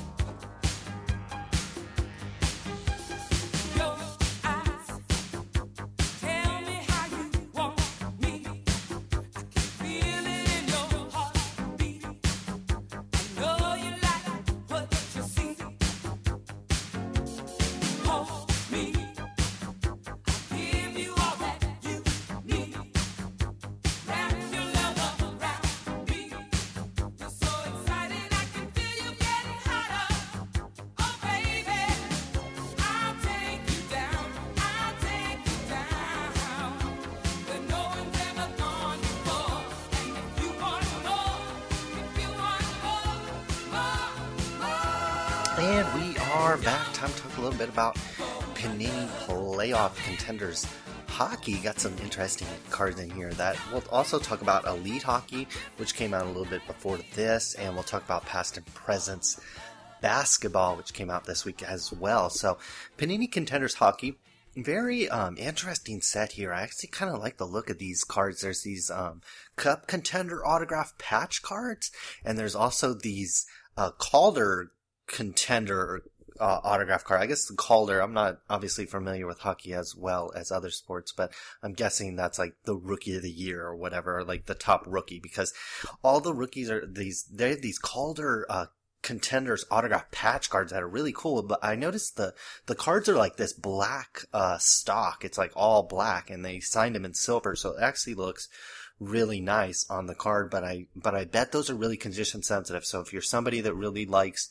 And we are back. Time to talk a little bit about Panini Playoff Contenders hockey. Got some interesting cards in here. That we'll also talk about Elite Hockey, which came out a little bit before this, and we'll talk about Past and Presents Basketball, which came out this week as well. So Panini Contenders Hockey, very um, interesting set here. I actually kind of like the look of these cards. There's these um, Cup Contender autograph patch cards, and there's also these uh, Calder Contender uh, autograph card. I guess the Calder, I'm not obviously familiar with hockey as well as other sports, but I'm guessing that's like the rookie of the year or whatever, or like the top rookie, because all the rookies are these, they have these Calder uh, Contenders autograph patch cards that are really cool. But I noticed the, the cards are like this black uh, stock. It's like all black, and they signed them in silver, so it actually looks really nice on the card. But I, but I bet those are really condition sensitive. So if you're somebody that really likes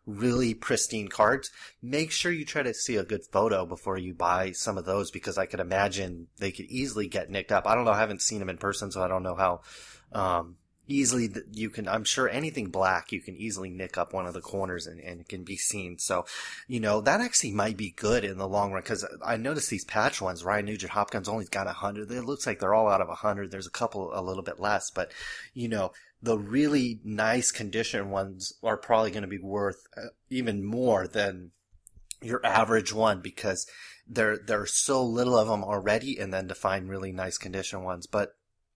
really pristine cards, make sure you try to see a good photo before you buy some of those, because I could imagine they could easily get nicked up. I don't know. I haven't seen them in person, so I don't know how, um, easily you can, I'm sure anything black, you can easily nick up one of the corners and, and it can be seen. So, you know, that actually might be good in the long run, because I noticed these patch ones, Ryan Nugent Hopkins only got a hundred. It looks like they're all out of a hundred. There's a couple a little bit less, but you know, the really nice condition ones are probably going to be worth even more than your average one, because there, there's so little of them already, and then to find really nice condition ones. But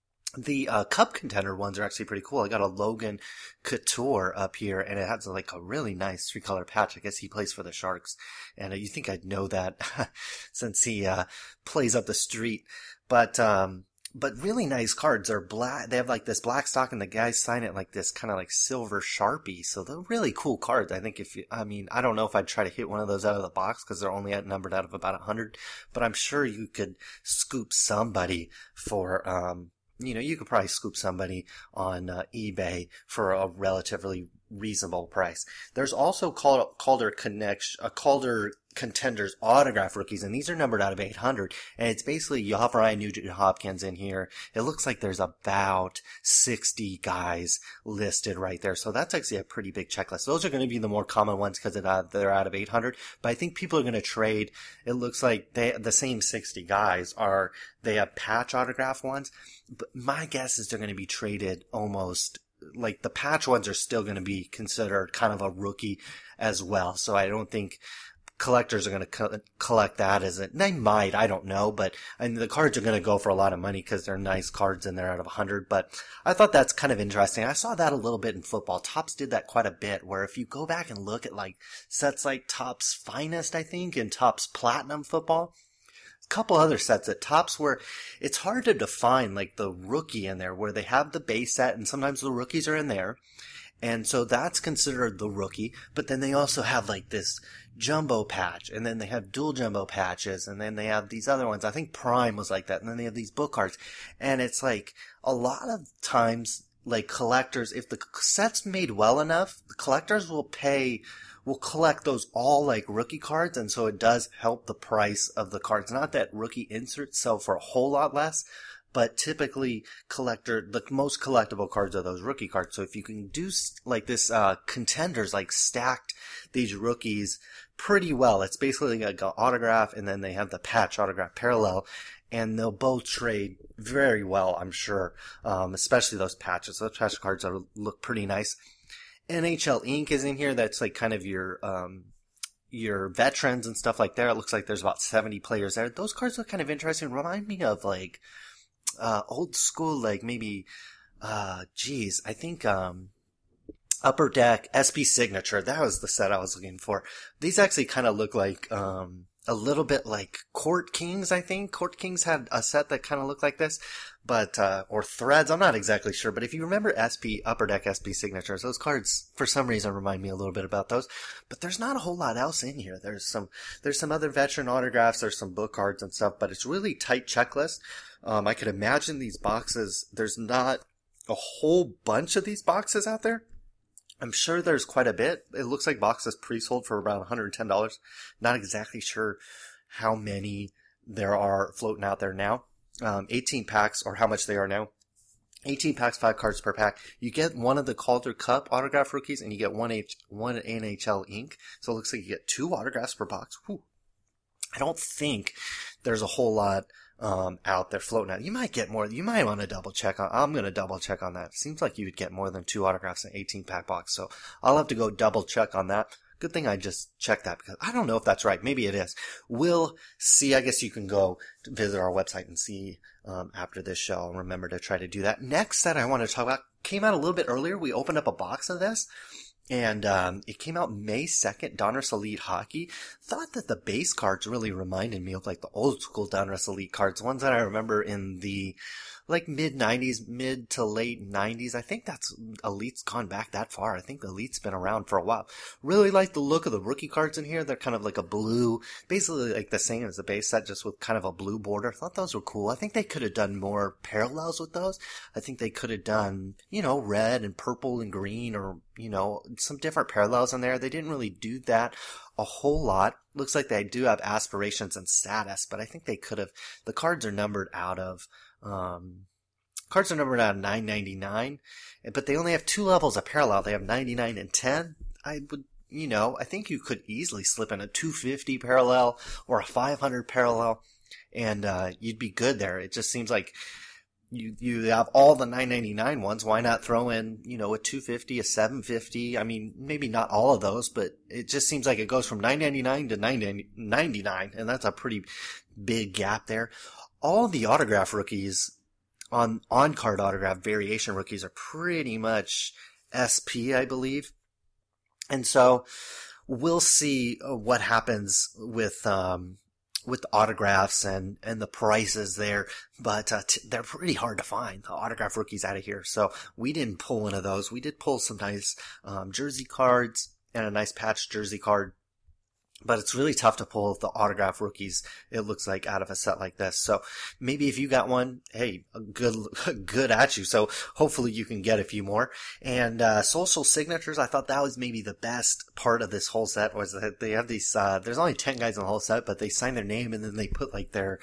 the uh, cup contender ones are actually pretty cool. I got a Logan Couture up here, and it has like a really nice three color patch. I guess he plays for the Sharks, and uh, you think I'd know that since he uh, plays up the street. But um, but really nice cards. They're black. They have like this black stock, and the guys sign it like this kind of like silver Sharpie. So they're really cool cards. I think if you, I mean, I don't know if I'd try to hit one of those out of the box, because they're only at numbered out of about a hundred. But I'm sure you could scoop somebody for um. You know, you could probably scoop somebody on uh, eBay for a relatively reasonable price. There's also Calder Connection, uh, Calder Contenders autograph rookies, and these are numbered out of eight hundred. And it's basically you have Ryan Nugent Hopkins in here. It looks like there's about sixty guys listed right there. So that's actually a pretty big checklist. Those are going to be the more common ones because uh, they're out of eight hundred. But I think people are going to trade. It looks like they, the same sixty guys are, they have patch autograph ones. But my guess is they're going to be traded almost, like the patch ones are still going to be considered kind of a rookie as well. So I don't think collectors are going to co- collect that as a, they might, I don't know, but I mean, the cards are going to go for a lot of money because they're nice cards and they're out of a hundred. But I thought that's kind of interesting. I saw that a little bit in football. Topps did that quite a bit, where if you go back and look at like sets like Topps Finest, I think, and Topps Platinum football, couple other sets at Topps where it's hard to define like the rookie in there, where they have the base set and sometimes the rookies are in there. And so that's considered the rookie, but then they also have like this jumbo patch, and then they have dual jumbo patches, and then they have these other ones. I think Prime was like that, and then they have these book cards. And it's like a lot of times, like collectors, if the set's made well enough, the collectors will pay will collect those all like rookie cards, and so it does help the price of the cards. Not that rookie inserts sell for a whole lot less, but typically collector, the most collectible cards are those rookie cards. So if you can do like this, uh, contenders, like stacked these rookies pretty well, it's basically like an autograph, and then they have the patch autograph parallel, and they'll both trade very well, I'm sure. Um, especially those patches. Those patch cards are, look pretty nice. N H L Ink is in here. That's like kind of your, um, your veterans and stuff like that. It looks like there's about seventy players there. Those cards look kind of interesting. Remind me of like, uh, old school, like maybe, uh, geez, I think, um, Upper Deck S P Signature. That was the set I was looking for. These actually kind of look like, um, a little bit like Court Kings, I think. Court Kings had a set that kind of looked like this, but, uh, or Threads, I'm not exactly sure. But if you remember S P, Upper Deck S P Signatures, those cards, for some reason, remind me a little bit about those. But there's not a whole lot else in here. There's some, there's some other veteran autographs, there's some book cards and stuff, but it's really tight checklist. Um, I could imagine these boxes, there's not a whole bunch of these boxes out there. I'm sure there's quite a bit. It looks like boxes pre-sold for around one hundred ten dollars. Not exactly sure how many there are floating out there now. Um, eighteen packs, or how much they are now. eighteen packs, five cards per pack. You get one of the Calder Cup autograph rookies, and you get one H, one N H L ink. So it looks like you get two autographs per box. Whew. I don't think there's a whole lot um out there floating out. You might get more. You might want to double check on. I'm going to double check on that. Seems like you would get more than two autographs in an eighteen pack box. So I'll have to go double check on that. Good thing I just checked that, because I don't know if that's right. Maybe it is. We'll see. I guess you can go visit our website and see um after this show. I'll remember to try to do that. Next set I want to talk about came out a little bit earlier. We opened up a box of this. And um it came out May second, Donruss Elite Hockey. Thought that the base cards really reminded me of like the old school Donruss Elite cards, ones that I remember in the like mid nineties, mid to late nineties. I think that's, Elite's gone back that far. I think Elite's been around for a while. Really like the look of the rookie cards in here. They're kind of like a blue, basically like the same as the base set, just with kind of a blue border. I thought those were cool. I think they could have done more parallels with those. I think they could have done, you know, red and purple and green, or, you know, some different parallels in there. They didn't really do that a whole lot. Looks like they do have aspirations and status, but I think they could have. The cards are numbered out of, um, cards are numbered out of nine ninety-nine, but they only have two levels of parallel. They have ninety-nine and ten. I would, you know, I think you could easily slip in a two fifty parallel or a five hundred parallel, and uh, you'd be good there. It just seems like you you have all the nine ninety-nine ones. Why not throw in, you know, a two fifty, a seven fifty? I mean, maybe not all of those, but it just seems like it goes from nine ninety-nine to nine ninety-nine, and that's a pretty big gap there. All the autograph rookies, on on card autograph variation rookies, are pretty much S P, I believe, and so we'll see what happens with um with the autographs and, and the prices there, but uh, t- they're pretty hard to find, the autograph rookies out of here. So we didn't pull one of those. We did pull some nice um, jersey cards and a nice patch jersey card, but it's really tough to pull the autograph rookies, it looks like, out of a set like this. So maybe if you got one, hey, good, good at you. So hopefully you can get a few more. And, uh, social signatures, I thought that was maybe the best part of this whole set, was that they have these, uh, there's only ten guys in the whole set, but they sign their name and then they put like their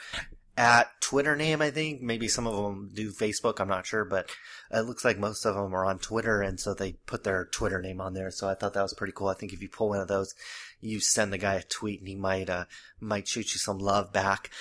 at Twitter name, I think. Maybe some of them do Facebook, I'm not sure, but it looks like most of them are on Twitter, and so they put their Twitter name on there. So I thought that was pretty cool. I think if you pull one of those, you send the guy a tweet and he might, uh, might shoot you some love back.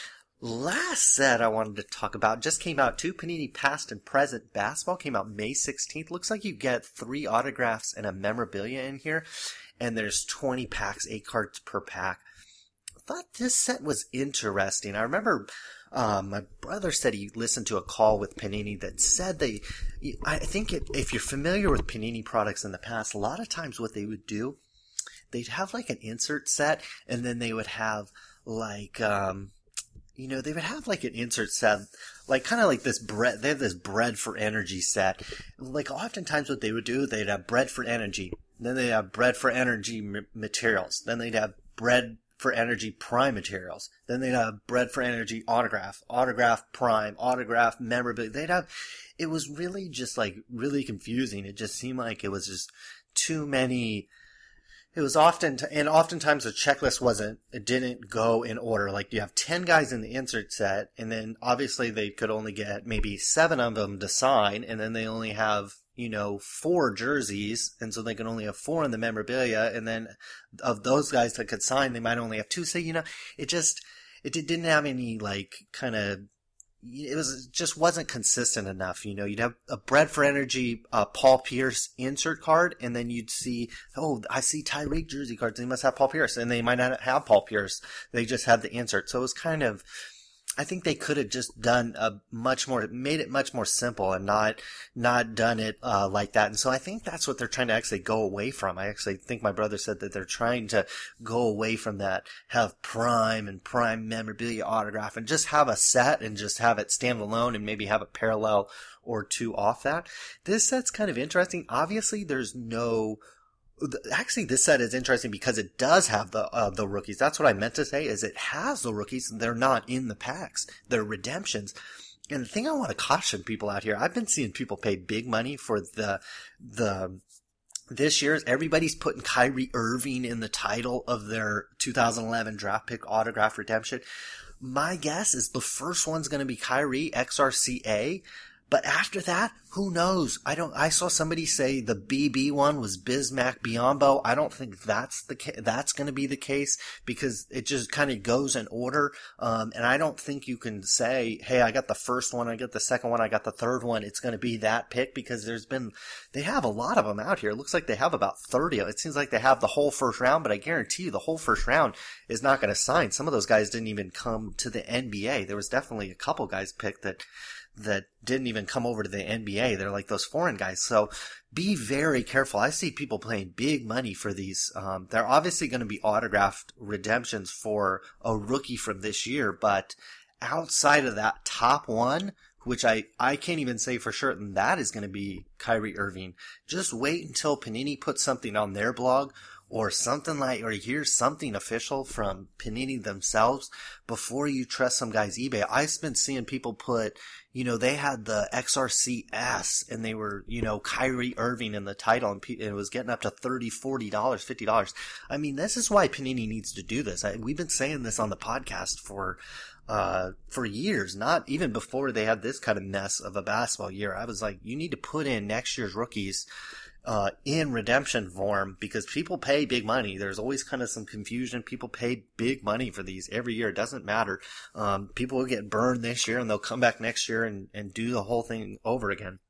Last set I wanted to talk about just came out too. Panini Past and Present Basketball came out May sixteenth. Looks like you get three autographs and a memorabilia in here, and there's twenty packs, eight cards per pack. I thought this set was interesting. I remember Um, my brother said he listened to a call with Panini that said they, I think it, if you're familiar with Panini products in the past, a lot of times what they would do, they'd have like an insert set, and then they would have like, um, you know, they would have like an insert set, like kind of like this bread, they have this bread for energy set. Like oftentimes what they would do, they'd have bread for energy, then they'd have bread for energy m- materials, then they'd have bread for energy prime materials. Then they'd have bread for energy autograph, autograph prime, autograph memorabilia. They'd have, it was really just like really confusing. It just seemed like it was just too many. It was often, and oftentimes the checklist wasn't, it didn't go in order. Like you have ten guys in the insert set, and then obviously they could only get maybe seven of them to sign, and then they only have, you know, four jerseys, and so they can only have four in the memorabilia, and then of those guys that could sign, they might only have two. So, you know, it just, it didn't have any, like, kind of, it was, it just wasn't consistent enough, you know. You'd have a bread for energy, uh, Paul Pierce insert card, and then you'd see, oh, I see Tyreek jersey cards, they must have Paul Pierce, and they might not have Paul Pierce, they just have the insert. So it was kind of, I think they could have just done a much more, made it much more simple and not, not done it, uh, like that. And so I think that's what they're trying to actually go away from. I actually think my brother said that they're trying to go away from that, have prime and prime memorabilia autograph, and just have a set and just have it stand alone and maybe have a parallel or two off that. This set's kind of interesting. Obviously there's no, actually, this set is interesting because it does have the uh, the rookies. That's what I meant to say, is it has the rookies. They're not in the packs. They're redemptions. And the thing I want to caution people out here, I've been seeing people pay big money for the the this year's. Everybody's putting Kyrie Irving in the title of their two thousand eleven draft pick autograph redemption. My guess is the first one's going to be Kyrie X R C A. But after that, who knows? I don't, I saw somebody say the B B one was Bismack Biyombo. I don't think that's the ca- that's going to be the case, because it just kind of goes in order. Um, and I don't think you can say, hey, I got the first one, I got the second one, I got the third one. It's going to be that pick, because there's been, they have a lot of them out here. It looks like they have about thirty. It seems like they have the whole first round, but I guarantee you the whole first round is not going to sign. Some of those guys didn't even come to the N B A. There was definitely a couple guys picked that that didn't even come over to the N B A. They're like those foreign guys. So be very careful. I see people paying big money for these. Um, they're obviously going to be autographed redemptions for a rookie from this year, but outside of that top one, which I, I can't even say for certain that is going to be Kyrie Irving. Just wait until Panini puts something on their blog or something like, or you hear something official from Panini themselves before you trust some guy's eBay. I've been seeing people put, you know, they had the X R C S and they were, you know, Kyrie Irving in the title, and it was getting up to thirty dollars, forty dollars, fifty dollars. I mean, this is why Panini needs to do this. I, we've been saying this on the podcast for, uh, for years, not even before they had this kind of mess of a basketball year. I was like, you need to put in next year's rookies Uh, in redemption form, because people pay big money. There's always kind of some confusion. People pay big money for these every year. It doesn't matter. Um, people will get burned this year and they'll come back next year and, and do the whole thing over again.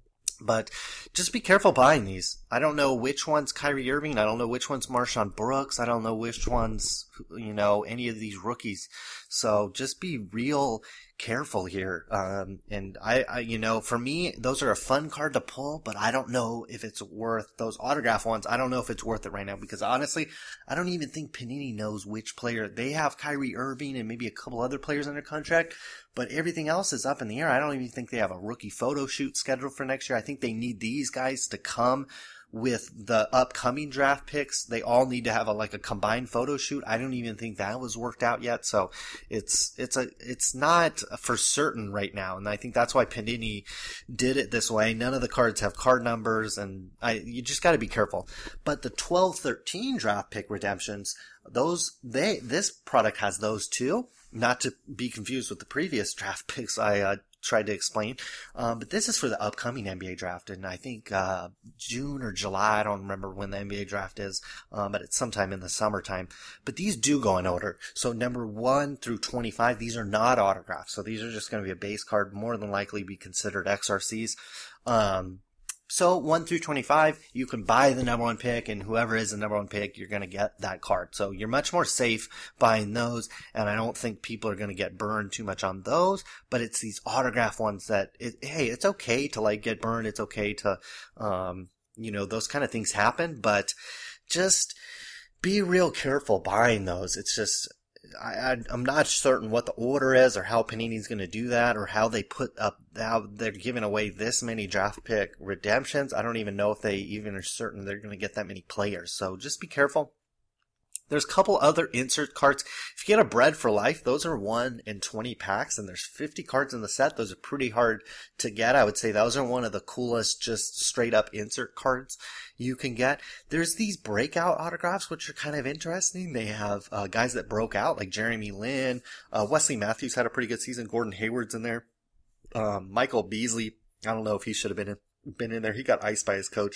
But just be careful buying these. I don't know which one's Kyrie Irving. I don't know which one's Marshawn Brooks. I don't know which one's, you know, any of these rookies. So just be real careful here. Um, and I, I, you know, for me, those are a fun card to pull, but I don't know if it's worth those autograph ones. I don't know if it's worth it right now, because honestly, I don't even think Panini knows which player. They have Kyrie Irving and maybe a couple other players under contract, but everything else is up in the air. I don't even think they have a rookie photo shoot scheduled for next year. I think they need these guys to come with the upcoming draft picks. They all need to have a, like a combined photo shoot. I don't even think that was worked out yet. So it's, it's a, it's not for certain right now. And I think that's why Panini did it this way. None of the cards have card numbers, and I, you just got to be careful. But the twelve thirteen draft pick redemptions, those, they, this product has those too. Not to be confused with the previous draft picks I, uh, tried to explain. Um, but this is for the upcoming N B A draft, and I think, uh, June or July. I don't remember when the N B A draft is, um, but it's sometime in the summertime. But these do go in order. So number one through twenty-five, these are not autographs. So these are just going to be a base card, more than likely be considered X R Cs. Um, So one through twenty-five, you can buy the number one pick, and whoever is the number one pick, you're going to get that card. So you're much more safe buying those, and I don't think people are going to get burned too much on those. But it's these autograph ones that, it, hey, it's okay to like get burned. It's okay to, um, you know, those kind of things happen. But just be real careful buying those. It's just, I, I, I'm not certain what the order is, or how Panini's going to do that, or how they put up, how they're giving away this many draft pick redemptions. I don't even know if they even are certain they're going to get that many players. So just be careful. There's a couple other insert cards. If you get a Bread for Life, those are one in twenty packs, and there's fifty cards in the set. Those are pretty hard to get. I would say those are one of the coolest, just straight up insert cards you can get. There's these breakout autographs, which are kind of interesting. They have uh, guys that broke out, like Jeremy Lin. Uh, Wesley Matthews had a pretty good season. Gordon Hayward's in there. Um, Michael Beasley, I don't know if he should have been in, been in there. He got iced by his coach.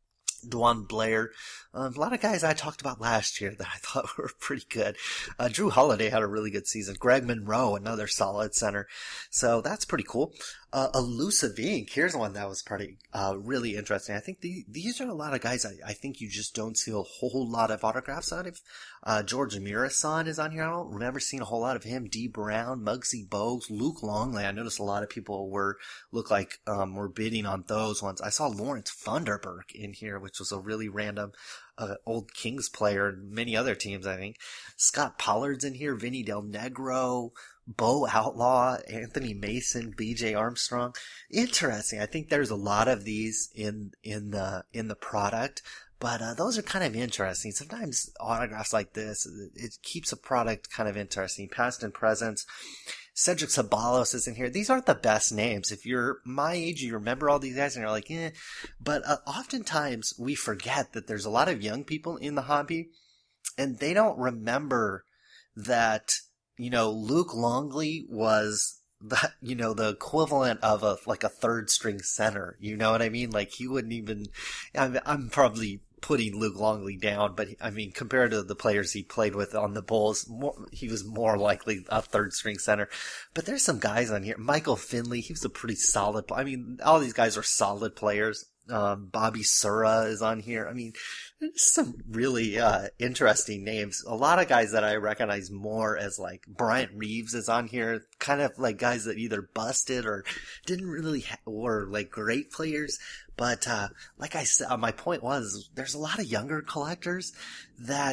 Dwan Blair, um, a lot of guys I talked about last year that I thought were pretty good. Uh, Drew Holiday had a really good season. Greg Monroe, another solid center. So that's pretty cool. Uh, Elusive Ink, here's one that was pretty, uh, really interesting. I think the, these are a lot of guys I, I think you just don't see a whole lot of autographs out of. Uh, George Mirasan is on here. I don't remember seeing a whole lot of him. D Brown, Muggsy Bogues, Luke Longley. I noticed a lot of people were, look like, um, were bidding on those ones. I saw Lawrence Funderburk in here, which was a really random, uh, old Kings player, and many other teams, I think. Scott Pollard's in here, Vinny Del Negro, Bo Outlaw, Anthony Mason, B J Armstrong. Interesting. I think there's a lot of these in, in the, in the product, but, uh, those are kind of interesting. Sometimes autographs like this, it keeps a product kind of interesting. Past and present. Cedric Sabalos is in here. These aren't the best names. If you're my age, you remember all these guys and you're like, eh. But, uh, oftentimes we forget that there's a lot of young people in the hobby, and they don't remember that, you know, Luke Longley was the, you know, the equivalent of a, like a third string center. You know what I mean? Like, he wouldn't even, I'm, I'm probably putting Luke Longley down, but I mean, compared to the players he played with on the Bulls, more, he was more likely a third string center. But there's some guys on here. Michael Finley, he was a pretty solid, I mean, all these guys are solid players. Um, Bobby Sura is on here. I mean, some really, uh, interesting names. A lot of guys that I recognize more as like Bryant Reeves is on here. Kind of like guys that either busted or didn't really ha- were like great players. But, uh, like I said, my point was there's a lot of younger collectors that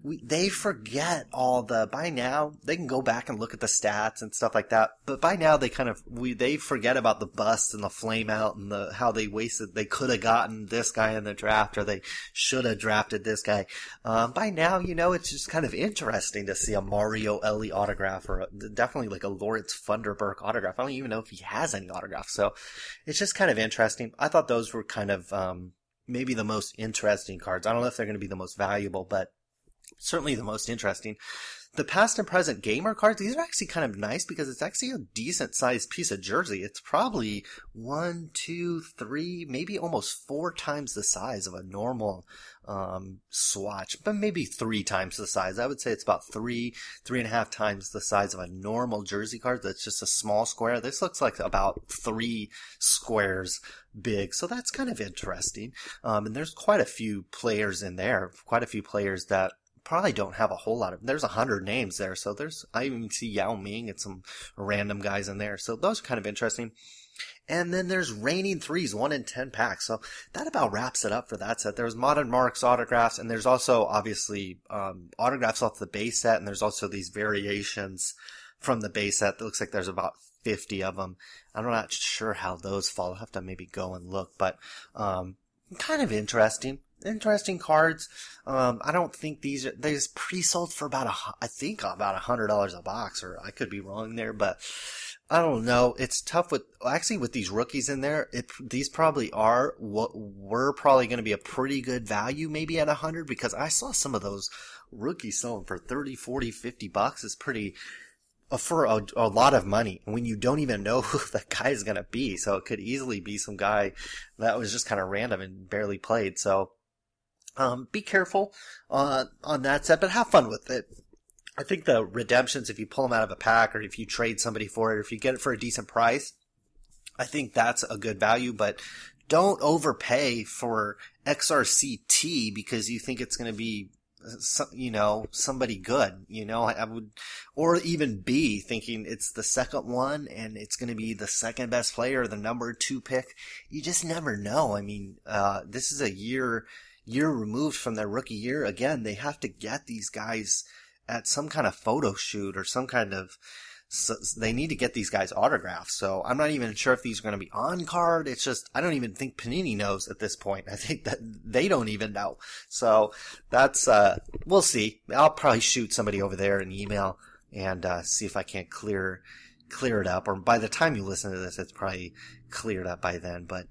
we, they forget all the, by now, they can go back and look at the stats and stuff like that, but by now they kind of, we, they forget about the bust and the flame out and the, how they wasted, they could have gotten this guy in the draft or they should have drafted this guy. Um, by now, you know, it's just kind of interesting to see a Mario Ellie autograph or a, definitely like a Lawrence Funderburk autograph. I don't even know if he has any autographs, so it's just kind of interesting. I thought those were kind of, um, maybe the most interesting cards. I don't know if they're going to be the most valuable, but certainly the most interesting. The past and present gamer cards, these are actually kind of nice because it's actually a decent sized piece of jersey. It's probably one, two, three, maybe almost four times the size of a normal um swatch, but maybe three times the size. I would say it's about three, three and a half times the size of a normal jersey card. That's just a small square. This looks like about three squares big. So that's kind of interesting. Um, and there's quite a few players in there, quite a few players that probably don't have a whole lot of, there's a hundred names there. So there's, I even see Yao Ming and some random guys in there. So those are kind of interesting. And then there's Raining Threes, one in ten packs. So that about wraps it up for that set. There's Modern Marks autographs, and there's also obviously um, autographs off the base set, and there's also these variations from the base set. That looks like there's about fifty of them. I'm not sure how those fall. I'll have to maybe go and look, but um, kind of interesting. Interesting cards. Um, I don't think these are, they're pre-sold for about a, I think about a hundred dollars a box, or I could be wrong there, but I don't know. It's tough with, actually with these rookies in there, it, these probably are what were probably going to be a pretty good value maybe at a hundred, because I saw some of those rookies selling for thirty, forty, fifty bucks. Is pretty, uh, for a, a lot of money when you don't even know who the guy is going to be. So it could easily be some guy that was just kind of random and barely played. So, Um, be careful, uh, on that set, but have fun with it. I think the redemptions, if you pull them out of a pack or if you trade somebody for it, or if you get it for a decent price, I think that's a good value, but don't overpay for X R C T because you think it's going to be, you know, somebody good, you know, I would, or even B, thinking it's the second one and it's going to be the second best player, the number two pick. You just never know. I mean, uh, this is a year, year removed from their rookie year. Again, they have to get these guys at some kind of photo shoot or some kind of, so they need to get these guys autographs. So I'm not even sure if these are going to be on card. It's just, I don't even think Panini knows at this point. I think that they don't even know. So that's, uh, we'll see. I'll probably shoot somebody over there an email and, uh, see if I can't clear, clear it up. Or by the time you listen to this, it's probably cleared up by then, but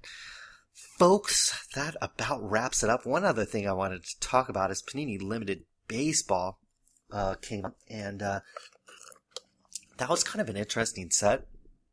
folks, that about wraps it up. One other thing I wanted to talk about is Panini Limited Baseball uh, came up, and uh, that was kind of an interesting set.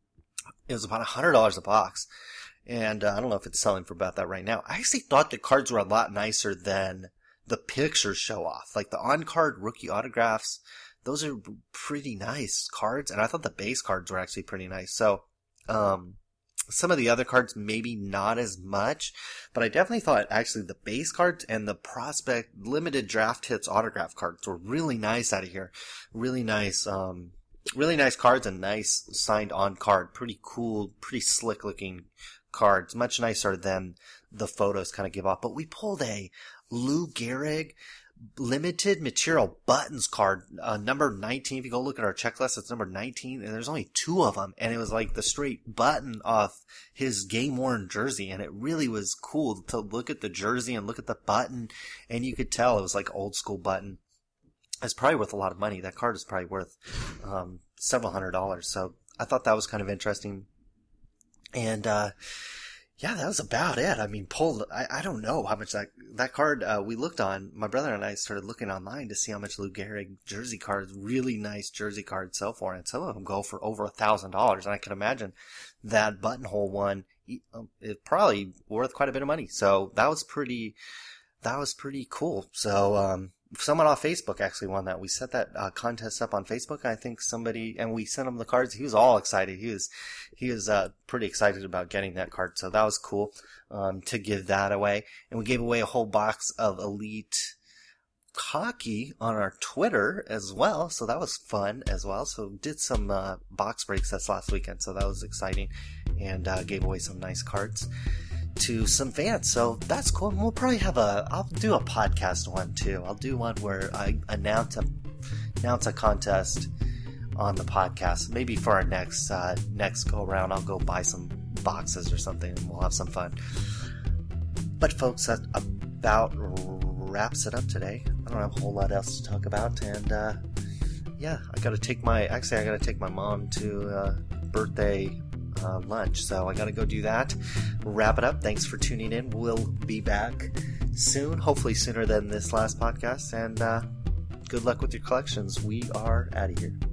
It was about one hundred dollars a box, and uh, I don't know if it's selling for about that right now. I actually thought the cards were a lot nicer than the pictures show off. Like the on-card rookie autographs, those are pretty nice cards, and I thought the base cards were actually pretty nice. So, um... some of the other cards, maybe not as much, but I definitely thought actually the base cards and the prospect limited draft hits autograph cards were really nice out of here. Really nice, um, really nice cards and nice signed on card. Pretty cool, pretty slick looking cards. Much nicer than the photos kind of give off. But we pulled a Lou Gehrig limited material buttons card, uh, number nineteen. If you go look at our checklist, it's number nineteen, and there's only two of them, and it was like the straight button off his game-worn jersey, and it really was cool to look at the jersey and look at the button, and you could tell it was like old school button. It's probably worth a lot of money. That card is probably worth um, several hundred dollars, so I thought that was kind of interesting. And uh yeah, that was about it. I mean, pulled, I, I don't know how much that, that card, uh, we looked on, my brother and I started looking online to see how much Lou Gehrig jersey cards, really nice jersey cards sell for, and some of them go for over a thousand dollars, and I can imagine that buttonhole one is probably worth quite a bit of money. So that was pretty, that was pretty cool. So, um, someone off Facebook actually won that. We set that uh, contest up on Facebook. I think somebody, and we sent him the cards. He was all excited. He was, he was uh, pretty excited about getting that card. So that was cool um, to give that away. And we gave away a whole box of Elite Hockey on our Twitter as well. So that was fun as well. So did some uh, box breaks this last weekend. So that was exciting, and uh, gave away some nice cards. to some fans. So that's cool. And we'll probably have a, I'll do a podcast one too. I'll do one where I announce a, announce a contest on the podcast. Maybe for our next, uh, next go around, I'll go buy some boxes or something and we'll have some fun. But folks, that about wraps it up today. I don't have a whole lot else to talk about. And, uh, yeah, I gotta take my, actually I gotta take my mom to, uh, birthday Uh, lunch, so I gotta go do that. Wrap it up. Thanks for tuning in. We'll be back soon, hopefully sooner than this last podcast, and uh, good luck with your collections. We are out of here.